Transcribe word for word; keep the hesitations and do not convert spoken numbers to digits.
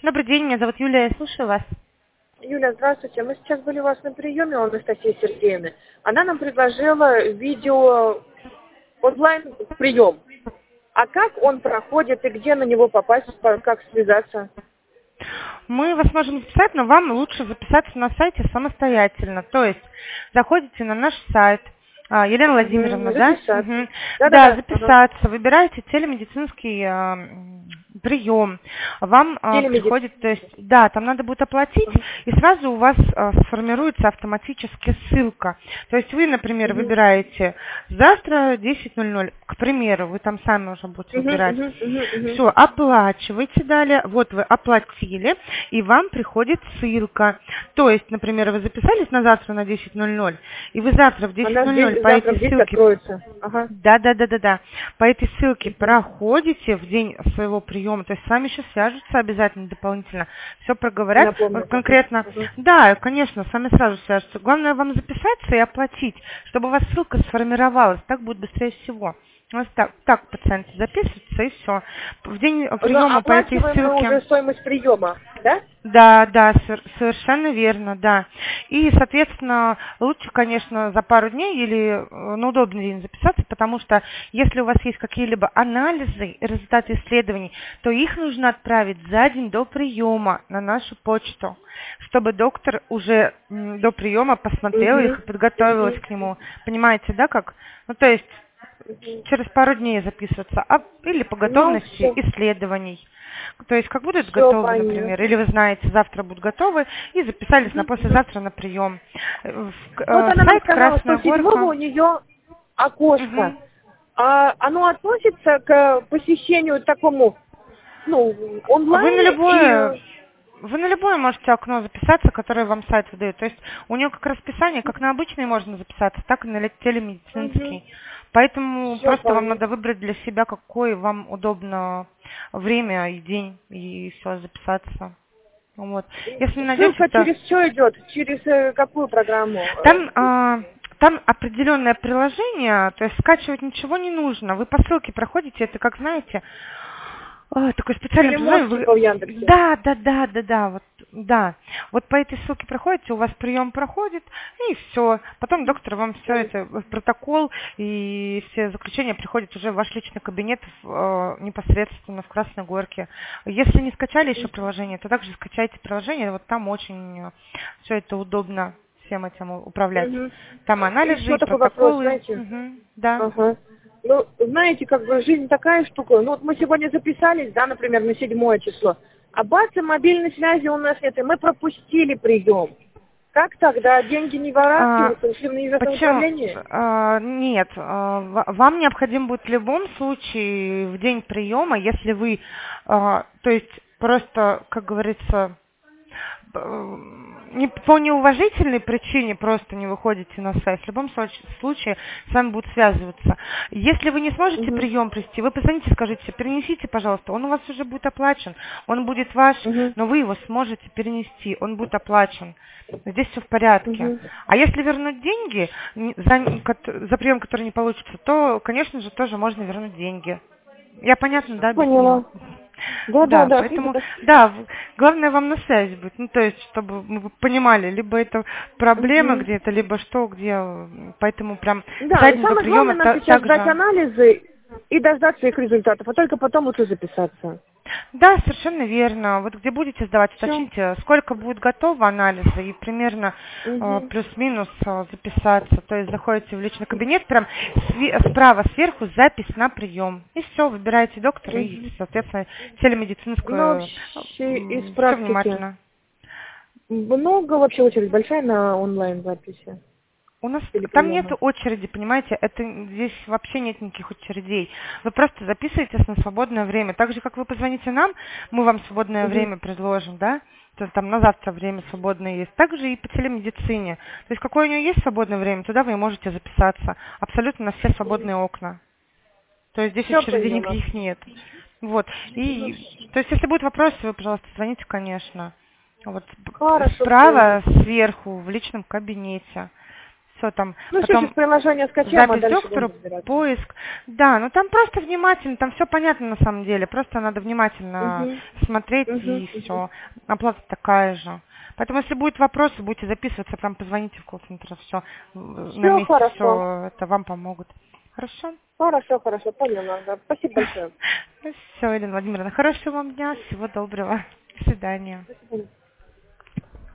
Добрый день, меня зовут Юлия, я слушаю вас. Юля, здравствуйте. Мы сейчас были у вас на приеме у Анастасии Сергеевны. Она нам предложила видео онлайн прием. А как он проходит и где на него попасть, как связаться? Мы вас можем записать, но вам лучше записаться на сайте самостоятельно. То есть заходите на наш сайт, а, Елена Владимировна, Угу, да? записаться. Мгм. Да, да, Да, да. Ага. записаться, выбираете телемедицинский а, м, прием. Вам а, Телемедицина. приходит, то есть, да, там надо будет оплатить, Угу. и сразу у вас а, сформируется автоматически ссылка. То есть вы, например, Угу. выбираете завтра десять ноль ноль, к примеру, вы там сами уже будете Угу. выбирать. Угу. Угу. Все, оплачиваете далее, вот вы оплатили, и вам приходит ссылка. То есть, например, вы записались на завтра на десять ноль ноль, и вы завтра в десять Она ноль ноль здесь, по завтра в этой десять ссылке, откроется. Ага. да, да, да, да, да, по этой ссылке Угу. проходите в день своего приема, то есть с вами еще свяжутся обязательно дополнительно, все проговорят, вот Напомню. конкретно, Угу. да, конечно, с вами сразу свяжутся. Главное вам записаться и оплатить, чтобы у вас ссылка сформировалась, так будет быстрее всего. У нас так, так пациенты записываются и все. В день Но приема по этой оплачиваем мы ссылке. уже стоимость приема, да? Да, да, сер- совершенно верно, да. И, соответственно, лучше, конечно, за пару дней или э, на удобный день записаться, потому что если у вас есть какие-либо анализы, результаты исследований, то их нужно отправить за день до приема на нашу почту, чтобы доктор уже м, до приема посмотрел их и Угу. подготовилась Угу. к нему. Понимаете, да, как? Ну, то есть Угу. через пару дней записываться, а, или по Ну, готовности все. исследований. То есть как будут Все готовы, например, или понятно. вы знаете, завтра будут готовы, и записались на Мгм, мгм. послезавтра на прием. Э, в- Вот э, она нам Сайт сказала, что Красная седьмого Горка. у нее окошко. Мгм. А оно относится к посещению такому, ну, Вы на онлайн любое, и... вы на любое можете окно записаться, которое вам сайт выдает. То есть у нее как расписание, как на обычный можно записаться, так и на телемедицинский. Поэтому Все просто вам надо понятно. выбрать для себя, какое вам удобно время и день, и все, записаться. Вот. Если не найдете, Ссылка то через что идет? Через э, какую программу? Э, там, а, там определенное приложение, то есть скачивать ничего не нужно. Вы по ссылке проходите, это как знаете, а, такое специальное приложение. Телемост Вы... типа в Яндексе. Да, да, да, да, да, вот, да. Вот по этой ссылке проходите, у вас прием проходит, и все. Потом доктор вам все Ой. это, в протокол и все заключения приходят уже в ваш личный кабинет в, э, непосредственно в Красной Горке. Если не скачали еще приложение, то также скачайте приложение, вот там очень все это удобно всем этим управлять. Мгм. Там анализы Еще и такой вопрос, протоколы. знаете? Мгм, да. Ага. Ну, знаете, как бы жизнь такая штука. Ну, вот мы сегодня записались, да, например, на седьмое число. А бац, и мобильной связи у нас нет, и мы пропустили прием. Как тогда? Деньги не А, ворачиваются, ушли в неизвестное почему? управление? А, нет, а, ва- вам необходим будет в любом случае в день приема, если вы, а, то есть просто, как говорится, э, не, по неуважительной причине просто не выходите на сайт, в любом случае, случае с вами будут связываться. Если вы не сможете Угу. прием провести, вы позвоните, скажите, перенесите, пожалуйста, он у вас уже будет оплачен, он будет ваш, Угу. но вы его сможете перенести, он будет оплачен. Здесь все в порядке. Угу. А если вернуть деньги не- за, кот- за прием, который не получится, то, конечно же, тоже можно вернуть деньги. Я понятно, да, объяснила? Поняла. Да, да, Да, да. поэтому, да, в- главное вам на связи быть, ну, то есть, чтобы мы понимали, либо это проблема Угу. где-то, либо что, где, м, поэтому прям Да, за и день до самое главное приема нам та- сейчас сдать также. анализы и дождаться их результатов, а только потом лучше записаться. Да, совершенно верно. Вот где будете сдавать, Все. уточните, сколько будет готово анализа и примерно э, Угу. плюс-минус э, записаться. То есть заходите в личный кабинет, прям све- справа сверху запись на прием. И все, выбираете доктора и, Угу. соответственно, Ну, телемедицинскую. вообще из Все практики. внимательно. Много вообще очередь большая на онлайн-записи У нас там нет телеприема? очереди, понимаете, это здесь вообще нет никаких очередей. Вы просто записываетесь на свободное время. Так же, как вы позвоните нам, мы вам свободное Угу. время предложим, да? То есть там на завтра время свободное есть. Также и по телемедицине. То есть какое у нее есть свободное время, туда вы и можете записаться. Абсолютно на все свободные окна. То есть здесь Все очередей поняла. никаких нет. Вот. И, то есть если будут вопросы, вы, пожалуйста, звоните, конечно. Вот Хорошо, справа, поняла. сверху, в личном кабинете. все там. Ну, Потом сейчас приложение скачаем, а запись дальше доктору, будем разбираться. поиск. Да, ну там просто внимательно, там все понятно на самом деле. Просто надо внимательно Угу. смотреть Угу. и Угу. все. Оплата такая же. Поэтому, если будут вопросы, будете записываться, прям позвоните в колл-центр, все на Все месте, хорошо. все это вам помогут. Хорошо? Хорошо, хорошо, поняла. Да. Спасибо большое. Все, Елена Владимировна, хорошего вам дня, всего доброго. До свидания. До свидания.